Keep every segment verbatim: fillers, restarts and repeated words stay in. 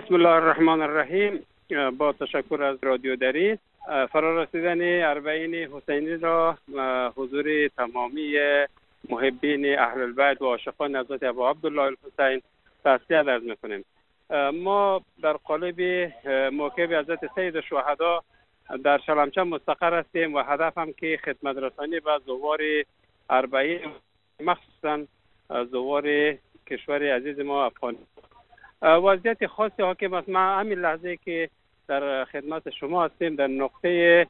بسم الله الرحمن الرحیم. با تشکر از رادیو دری، فرارسیدن اربعین حسینی را حضور تمامی محبین اهل البیت و عاشقان حضرت ابا عبدالله الحسین تسلیت عرض میکنیم. ما در قالب موکب حضرت سید الشهدا در شلمچه مستقر هستیم و هدف هم که خدمت رسانی به زوار اربعین، مخصوصا زوار کشور عزیز ما افغانستان. وضعیت خاصی حاکم است. ما همین لحظه که در خدمت شما هستیم در نقطه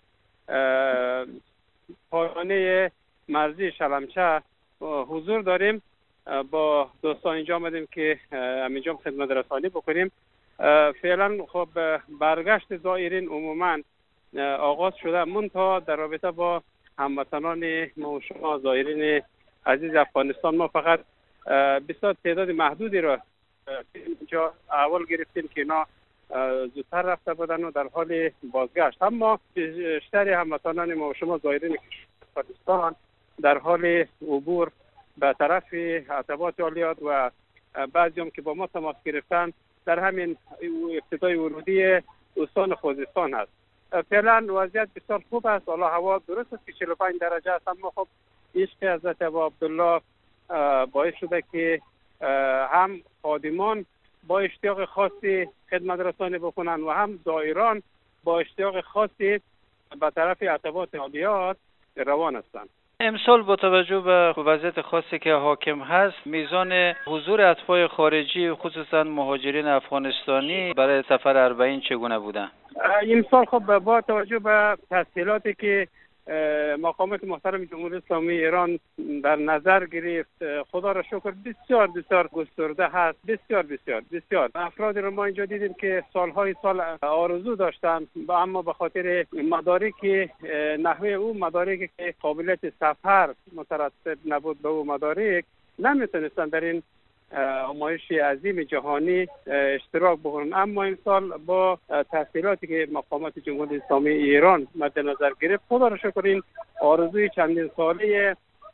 پایانه مرزی شلمچه حضور داریم. با دوستان اینجا آمدیم که همینجا خدمت رسانی بکنیم. فعلا خب برگشت زائرین عموما آغاز شده، منتها در رابطه با هموطنان ما و شما زائرین عزیز افغانستان ما فقط بسیار تعداد محدودی را اینجا اول گرفتیم که اینا زودتر رفته بودن و در حال بازگشت، اما بیشتر هموطنان ما و شما زائرین افغانستان در حال عبور به طرف عتبات عالیات و بعضی هم که با ما تماس گرفتن در همین ابتدای ورودی استان خوزستان هست. فعلا وضعیت بسیار خوب است. حالا هوا درست است که چهل و پنج درجه است، اما خب عشق حضرت ابا عبدالله باعث شده که هم خادمان با اشتیاق خاصی خدمت رسانی بکنن و هم زائران با اشتیاق خاصی به طرف عتبات عالیات روان هستند. امسال با توجه به وضعیت خاصی که حاکم هست، میزان حضور اتباع خارجی خصوصا مهاجرین افغانستانی برای سفر اربعین چگونه بوده؟ این سال خب با توجه به تسهیلاتی که مقامات محترم جمهوری اسلامی ایران در نظر گرفت، خدا را شکر بسیار بسیار گسترده هست. بسیار بسیار بسیار افراد رو ما اینجا دیدیم که سالهای سال آرزو داشتن، اما به خاطر مدارک نحوه او مدارک که قابلیت سفر مترتب نبود به او مدارک نمیتونستن در این نمایش عظیم جهانی اشتراک بکنن. اما این سال با تحصیلاتی که مقامات جمهوری اسلامی ایران مد نظر گرفت، خدا را شکر این آرزوی چندین ساله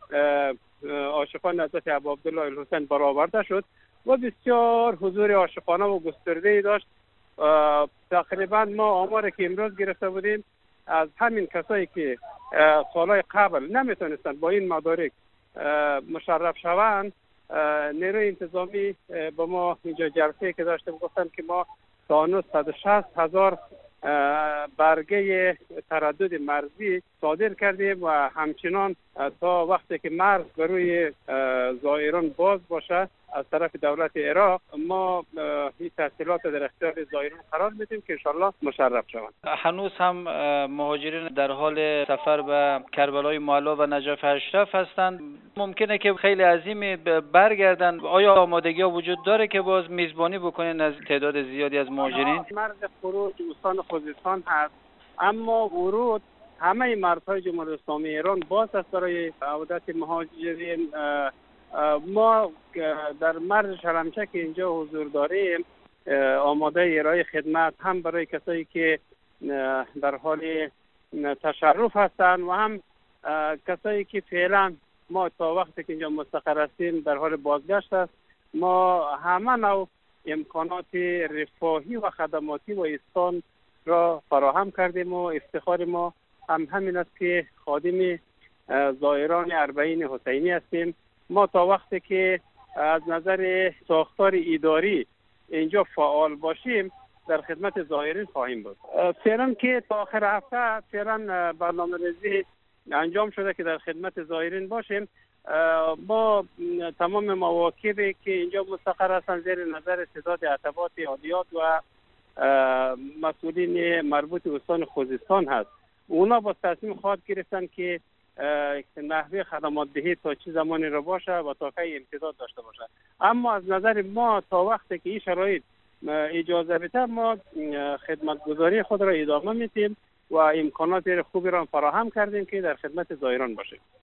عاشقان حضرت ابا عبدالله الحسین برآورده شد و بسیار حضور عاشقانه و گسترده‌ای داشت. تقریبا ما آماری که امروز گرفته بودیم از همین کسایی که سالهای قبل نمیتونستن با این مدارک مشرف شوند، نیروی انتظامی با ما اینجا جلسه که داشته گفتن که ما تا هنوز صد و شصت هزار برگه تردد مرزی صادر کردیم و همچنان تا وقتی که مرز بر روی زائران باز باشه از طرف دولت عراق، ما این تحصیلات در اختیار زائران قرار میدیم که انشالله مشرف شوند. هنوز هم مهاجرین در حال سفر به کربلای معلی و نجف اشرف هستند. ممکنه که خیلی عظیمی برگردن. آیا آمادگی ها وجود داره که باز میزبانی بکنین از تعداد زیادی از مهاجرین؟ مرز خروج استان خوزستان هست، اما ورود همه مرزهای جمهوری اسلامی ایران باز است برای عودت مهاجرین. ما در مرز شلمچه که اینجا حضور داریم آماده ارائه خدمت هم برای کسایی که در حال تشرف هستند و هم کسایی که فعلا ما تا وقتی که اینجا مستقر هستیم در حال بازگشت است. ما همه نوع امکانات رفاهی و خدماتی و اسکان را فراهم کردیم و افتخار ما هم همین است که خادم زائران اربعین حسینی هستیم. ما تا وقتی که از نظر ساختار اداری اینجا فعال باشیم در خدمت زائرین خواهیم بود. فعلا که تا آخر هفته فعلا برنامه‌ریزی انجام شده که در خدمت زائرین باشیم. ما تمام مواکبی که اینجا مستقر هستن زیر نظر تعداد عتبات عالیات و مسئولین مربوط استان خوزستان هست. اونا با تصمیم خواهد گرفتن که نحوه خدمات دهی تا چه زمانی را باشه و تا کی امتداد داشته باشه. اما از نظر ما تا وقتی که این شرایط اجازه بده ما خدمت گذاری خود را ادامه میدیم و امکانات خوبی را فراهم کردیم که در خدمت زائران باشیم.